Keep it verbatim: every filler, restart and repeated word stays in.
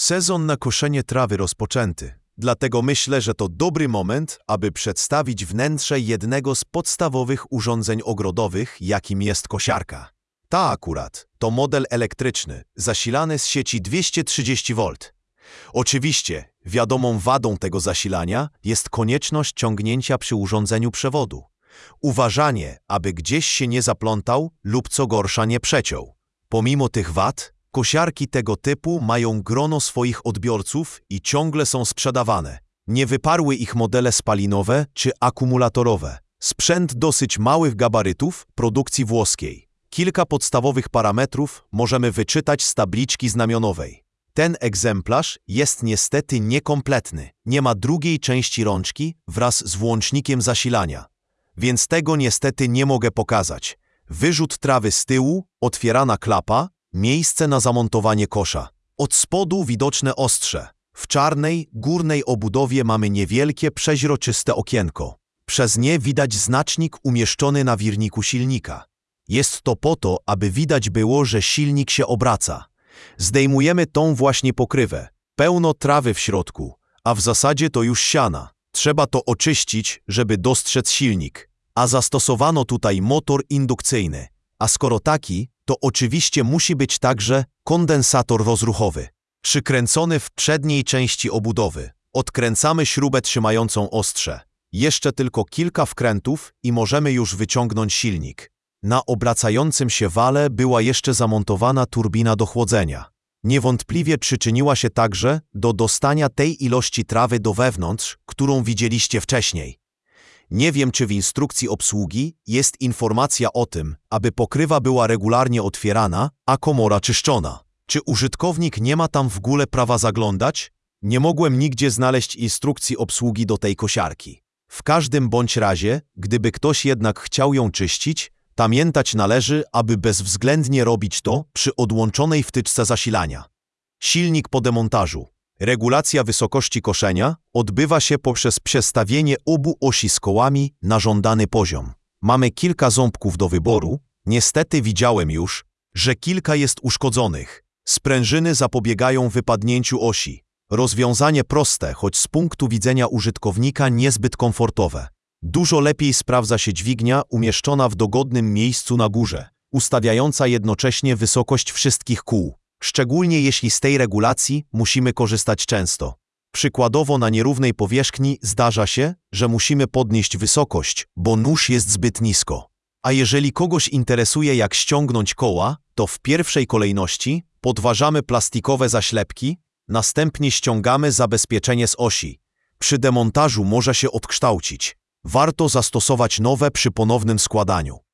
Sezon na koszenie trawy rozpoczęty, dlatego myślę, że to dobry moment, aby przedstawić wnętrze jednego z podstawowych urządzeń ogrodowych, jakim jest kosiarka. Ta akurat to model elektryczny, zasilany z sieci dwieście trzydzieści wolt. Oczywiście, wiadomą wadą tego zasilania jest konieczność ciągnięcia przy urządzeniu przewodu. Uważanie, aby gdzieś się nie zaplątał lub co gorsza nie przeciął. Pomimo tych wad, kosiarki tego typu mają grono swoich odbiorców i ciągle są sprzedawane. Nie wyparły ich modele spalinowe czy akumulatorowe. Sprzęt dosyć małych gabarytów produkcji włoskiej. Kilka podstawowych parametrów możemy wyczytać z tabliczki znamionowej. Ten egzemplarz jest niestety niekompletny. Nie ma drugiej części rączki wraz z włącznikiem zasilania. Więc tego niestety nie mogę pokazać. Wyrzut trawy z tyłu, otwierana klapa, miejsce na zamontowanie kosza. Od spodu widoczne ostrze. W czarnej, górnej obudowie mamy niewielkie, przeźroczyste okienko. Przez nie widać znacznik umieszczony na wirniku silnika. Jest to po to, aby widać było, że silnik się obraca. Zdejmujemy tą właśnie pokrywę. Pełno trawy w środku, a w zasadzie to już siana. Trzeba to oczyścić, żeby dostrzec silnik. A zastosowano tutaj motor indukcyjny. A skoro taki, to oczywiście musi być także kondensator rozruchowy. Przykręcony w przedniej części obudowy. Odkręcamy śrubę trzymającą ostrze. Jeszcze tylko kilka wkrętów i możemy już wyciągnąć silnik. Na obracającym się wale była jeszcze zamontowana turbina do chłodzenia. Niewątpliwie przyczyniła się także do dostania tej ilości trawy do wewnątrz, którą widzieliście wcześniej. Nie wiem, czy w instrukcji obsługi jest informacja o tym, aby pokrywa była regularnie otwierana, a komora czyszczona. Czy użytkownik nie ma tam w ogóle prawa zaglądać? Nie mogłem nigdzie znaleźć instrukcji obsługi do tej kosiarki. W każdym bądź razie, gdyby ktoś jednak chciał ją czyścić, pamiętać należy, aby bezwzględnie robić to przy odłączonej wtyczce zasilania. Silnik po demontażu. Regulacja wysokości koszenia odbywa się poprzez przestawienie obu osi z kołami na żądany poziom. Mamy kilka ząbków do wyboru. Niestety widziałem już, że kilka jest uszkodzonych. Sprężyny zapobiegają wypadnięciu osi. Rozwiązanie proste, choć z punktu widzenia użytkownika niezbyt komfortowe. Dużo lepiej sprawdza się dźwignia umieszczona w dogodnym miejscu na górze, ustawiająca jednocześnie wysokość wszystkich kół. Szczególnie jeśli z tej regulacji musimy korzystać często. Przykładowo na nierównej powierzchni zdarza się, że musimy podnieść wysokość, bo nóż jest zbyt nisko. A jeżeli kogoś interesuje, jak ściągnąć koła, to w pierwszej kolejności podważamy plastikowe zaślepki, następnie ściągamy zabezpieczenie z osi. Przy demontażu może się odkształcić. Warto zastosować nowe przy ponownym składaniu.